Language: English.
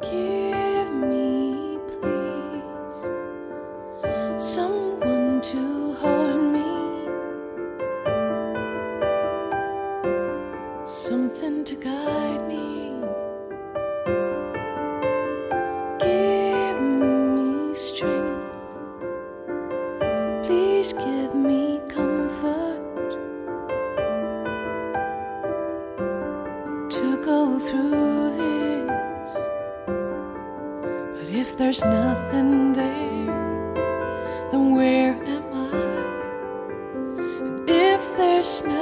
Give me, please, someone to hold me, something to guide me. Give me strength, please give me comfort to go through this. But if there's nothing there, then where am I? And if there's nothing